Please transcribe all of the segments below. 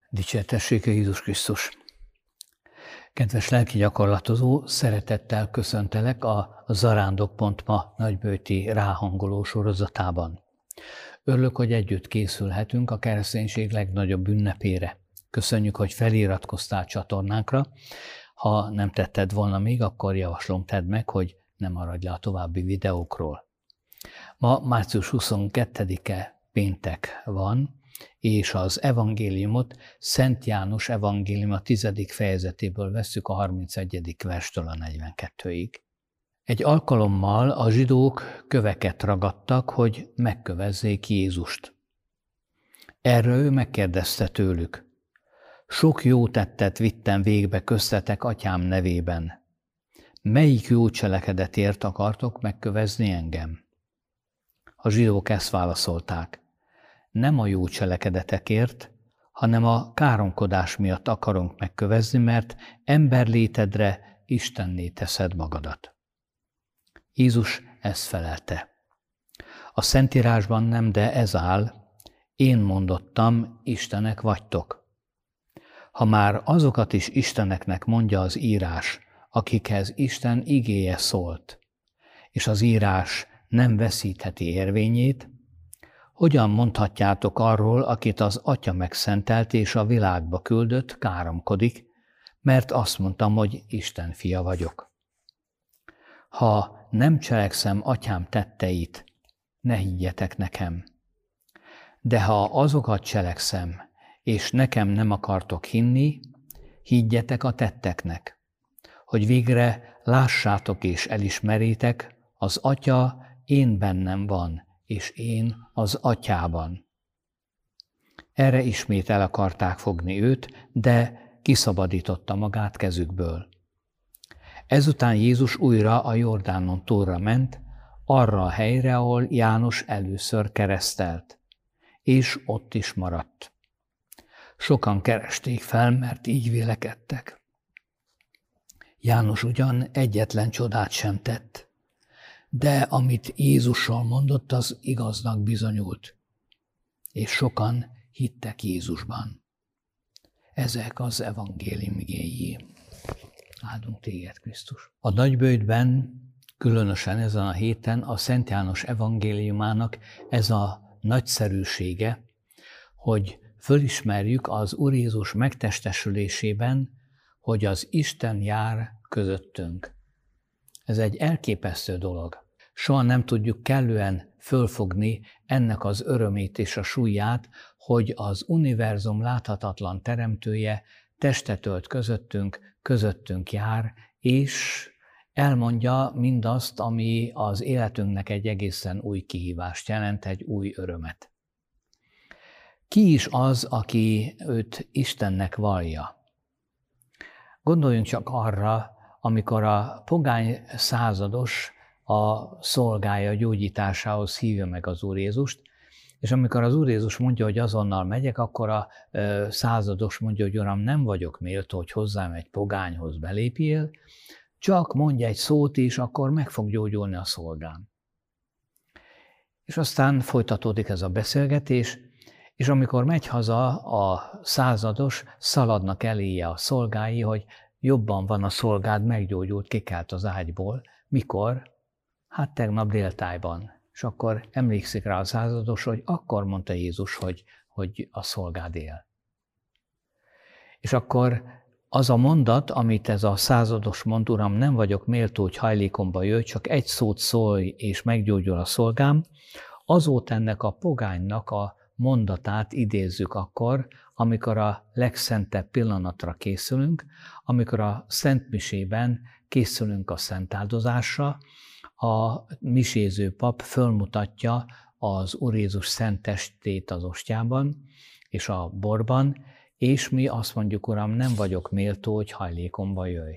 Dicsértessék Jézus Krisztus! Kedves lelki gyakorlatozó, szeretettel köszöntelek a Zarándok.ma nagybőti ráhangoló sorozatában. Örülök, hogy együtt készülhetünk a kereszténység legnagyobb ünnepére. Köszönjük, hogy feliratkoztál csatornánkra. Ha nem tetted volna még, akkor javaslom, tedd meg, hogy ne maradj le a további videókról. Ma március 22-e péntek van, és az evangéliumot Szent János evangélium a 10. fejezetéből vesszük a 31. verstől a 42-ig. Egy alkalommal a zsidók köveket ragadtak, hogy megkövezzék Jézust. Erre ő megkérdezte tőlük: sok jó tettet vittem végbe köztetek atyám nevében. Melyik jó cselekedetért akartok megkövezni engem? A zsidók ezt válaszolták: nem a jó cselekedetekért, hanem a káromkodás miatt akarunk megkövezni, mert emberlétedre Istenné teszed magadat. Jézus ezt felelte: a Szentírásban nem, de ez áll: én mondottam, istenek vagytok. Ha már azokat is isteneknek mondja az írás, akikhez Isten igéje szólt, és az írás nem veszítheti érvényét, hogyan mondhatjátok arról, akit az Atya megszentelt és a világba küldött, káromkodik, mert azt mondtam, hogy Isten fia vagyok. Ha nem cselekszem atyám tetteit, ne higgyetek nekem. De ha azokat cselekszem, és nekem nem akartok hinni, higgyetek a tetteknek, hogy végre lássátok és elismerjétek, az Atya én bennem van, és én az Atyában. Erre ismét el akarták fogni őt, de kiszabadította magát kezükből. Ezután Jézus újra a Jordánon túlra ment, arra a helyre, ahol János először keresztelt, és ott is maradt. Sokan keresték fel, mert így vélekedtek. János ugyan egyetlen csodát sem tett, de amit Jézussal mondott, az igaznak bizonyult, és sokan hittek Jézusban. Ezek az evangélium igéi. Áldunk téged, Krisztus! A nagybőjtben, különösen ezen a héten a Szent János evangéliumának ez a nagyszerűsége, hogy fölismerjük az Úr Jézus megtestesülésében, hogy az Isten jár közöttünk. Ez egy elképesztő dolog. Soha nem tudjuk kellően fölfogni ennek az örömét és a súlyát, hogy az univerzum láthatatlan teremtője testet ölt közöttünk jár, és elmondja mindazt, ami az életünknek egy egészen új kihívást jelent, egy új örömet. Ki is az, aki őt Istennek vallja? Gondoljunk csak arra, amikor a pogány százados a szolgája gyógyításához hívja meg az Úr Jézust, és amikor az Úr Jézus mondja, hogy azonnal megyek, akkor a százados mondja, hogy Uram, nem vagyok méltó, hogy hozzám egy pogányhoz belépjél, csak mondj egy szót, és akkor meg fog gyógyulni a szolgám. És aztán folytatódik ez a beszélgetés, és amikor megy haza a százados, szaladnak eléje a szolgái, hogy jobban van a szolgád, meggyógyult, kikelt az ágyból. Mikor? Hát tegnap déltájban. És akkor emlékszik rá a százados, hogy akkor mondta Jézus, hogy a szolgád él. És akkor az a mondat, amit ez a százados mond, Uram, nem vagyok méltó, hogy hajlékomba jöjj, csak egy szót szólj, és meggyógyul a szolgám, azóta ennek a pogánynak a mondatát idézzük akkor, amikor a legszentebb pillanatra készülünk, amikor a szentmisében készülünk a szentáldozásra, a miséző pap fölmutatja az Úr Jézus szent testét az ostjában és a borban, és mi azt mondjuk, Uram, nem vagyok méltó, hogy hajlékomba jöjj.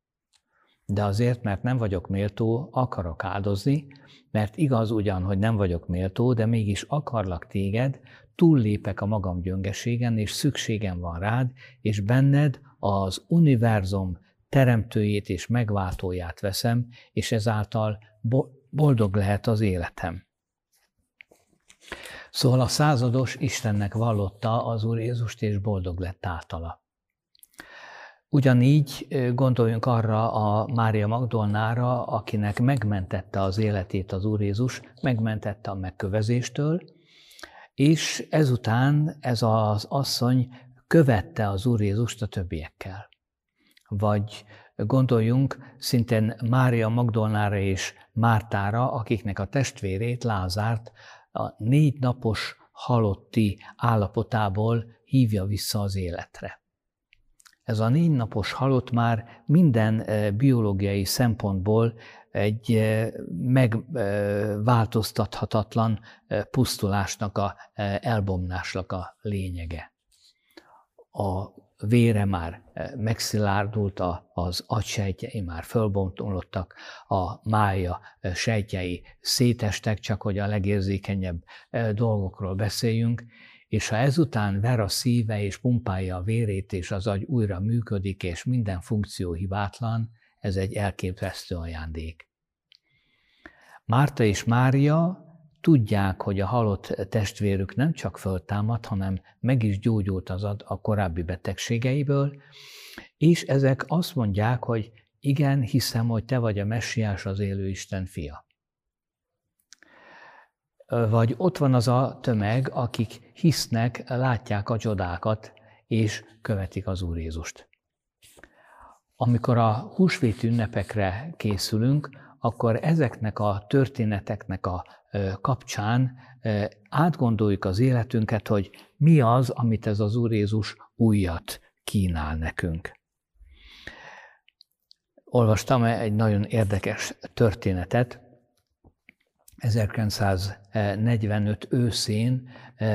De azért, mert nem vagyok méltó, akarok áldozni, mert igaz ugyan, hogy nem vagyok méltó, de mégis akarlak téged, túllépek a magam gyöngeségen, és szükségem van rád, és benned az univerzum teremtőjét és megváltóját veszem, és ezáltal boldog lehet az életem. Szóval a százados Istennek vallotta az Úr Jézust, és boldog lett általa. Ugyanígy gondoljunk arra a Mária Magdolnára, akinek megmentette az életét az Úr Jézus, megmentette a megkövezéstől, és ezután ez az asszony követte az Úr Jézust a többiekkel. Vagy gondoljunk szintén Mária Magdolnára és Mártára, akiknek a testvérét, Lázárt a 4 napos halotti állapotából hívja vissza az életre. Ez a 4 napos halott már minden biológiai szempontból egy megváltoztathatatlan pusztulásnak, elbomlásnak a lényege. A vére már megszilárdult, az agysejtjei már fölbomlottak, a mája sejtjei szétestek, csak hogy a legérzékenyebb dolgokról beszéljünk, és ha ezután ver a szíve és pumpálja a vérét, és az agy újra működik, és minden funkció hibátlan, ez egy elképesztő ajándék. Márta és Mária tudják, hogy a halott testvérük nem csak föltámad, hanem meg is gyógyult a korábbi betegségeiből, és ezek azt mondják, hogy igen, hiszem, hogy te vagy a Messiás, az élő Isten fia. Vagy ott van az a tömeg, akik hisznek, látják a csodákat, és követik az Úr Jézust. Amikor a húsvét ünnepekre készülünk, akkor ezeknek a történeteknek a kapcsán átgondoljuk az életünket, hogy mi az, amit ez az Úr Jézus újat kínál nekünk. Olvastam egy nagyon érdekes történetet. 1945 őszén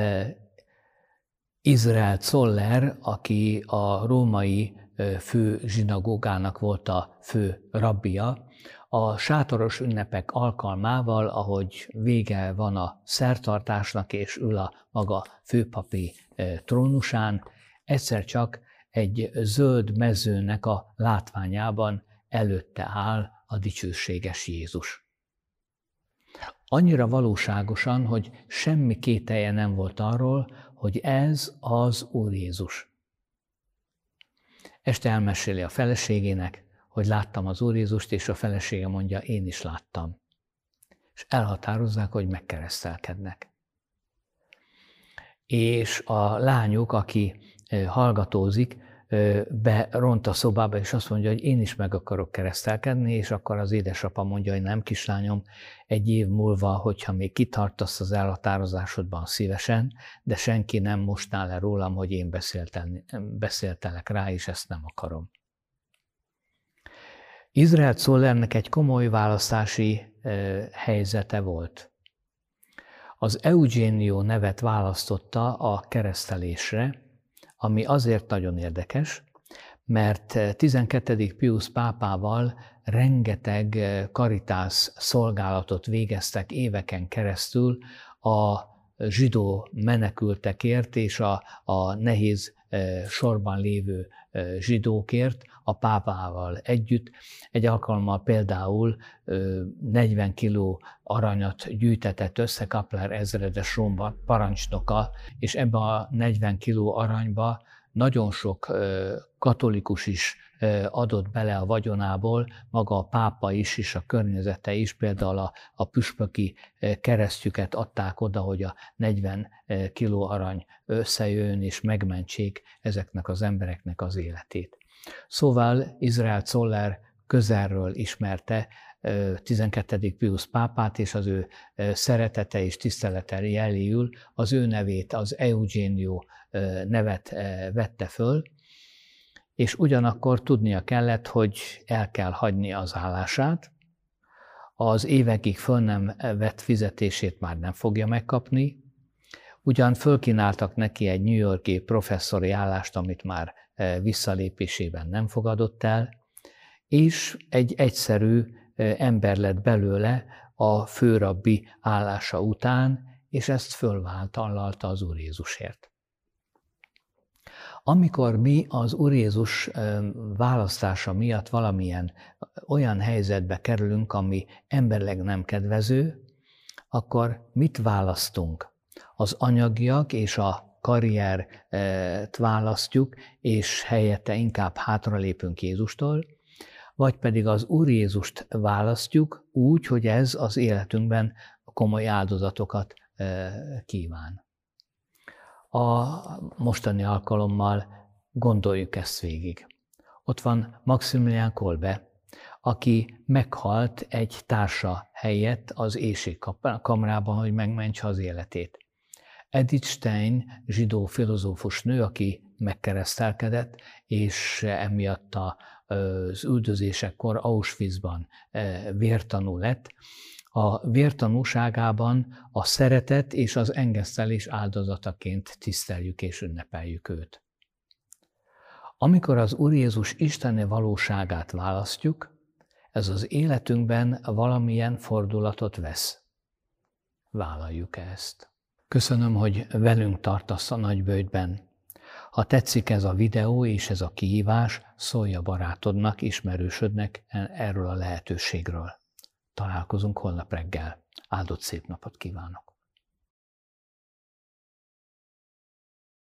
Izrael Zoller, aki a római fő zsinagógának volt a fő rabbija, a sátoros ünnepek alkalmával, ahogy vége van a szertartásnak, és ül a maga főpapi trónusán, egyszer csak egy zöld mezőnek a látványában előtte áll a dicsőséges Jézus. Annyira valóságosan, hogy semmi kételje nem volt arról, hogy ez az Úr Jézus. Este elmeséli a feleségének, hogy láttam az Úr Jézust, és a felesége mondja, én is láttam. És elhatározzák, hogy megkeresztelkednek. És a lányuk, aki hallgatózik, beront a szobába, és azt mondja, hogy én is meg akarok keresztelkedni, és akkor az édesapa mondja, hogy nem, kislányom, 1 év múlva, hogyha még kitartasz az elhatározásodban, szívesen, de senki nem mostná le rólam, hogy én beszéltelek rá, és ezt nem akarom. Izrael Zollernek egy komoly választási helyzete volt. Az Eugenio nevet választotta a keresztelésre, ami azért nagyon érdekes, mert 12. Piusz pápával rengeteg karitász szolgálatot végeztek éveken keresztül a zsidó menekültekért és a nehéz sorban lévő zsidókért, a pápával együtt. Egy alkalommal például 40 kiló aranyat gyűjtetett össze Kappler ezredes Róma parancsnoka, és ebbe a 40 kiló aranyba nagyon sok katolikus is adott bele a vagyonából, maga a pápa is, és a környezete is, például a püspöki keresztjüket adták oda, hogy a 40 kiló arany összejöjjön és megmentsék ezeknek az embereknek az életét. Szóval Izrael Zoller közelről ismerte 12. Piusz pápát, és az ő szeretete és tisztelete jeléül az ő nevét, az Eugenio nevet vette föl, és ugyanakkor tudnia kellett, hogy el kell hagyni az állását, az évekig föl nem vett fizetését már nem fogja megkapni, ugyan fölkínáltak neki egy New York-i professzori állást, amit már visszalépésében nem fogadott el, és egy egyszerű ember lett belőle a főrabbi állása után, és ezt fölvállalta az Úr Jézusért. Amikor mi az Úr Jézus választása miatt valamilyen olyan helyzetbe kerülünk, ami emberileg nem kedvező, akkor mit választunk? az anyagiak és a karriert választjuk, és helyette inkább hátralépünk Jézustól, vagy pedig az Úr Jézust választjuk úgy, hogy ez az életünkben komoly áldozatokat kíván. A mostani alkalommal gondoljuk ezt végig. Ott van Maximilian Kolbe, aki meghalt egy társa helyett az éhségkamrában, hogy megmentse az életét. Edith Stein, zsidó filozófus nő, aki megkeresztelkedett, és emiatt az üldözésekor Auschwitzban vértanú lett. A vértanúságában a szeretet és az engesztelés áldozataként tiszteljük és ünnepeljük őt. Amikor az Úr Jézus isteni valóságát választjuk, ez az életünkben valamilyen fordulatot vesz. Vállaljuk ezt. Köszönöm, hogy velünk tartasz a nagyböjtben. Ha tetszik ez a videó és ez a kihívás, szólj a barátodnak, ismerősödnek erről a lehetőségről. Találkozunk holnap reggel. Áldott szép napot kívánok!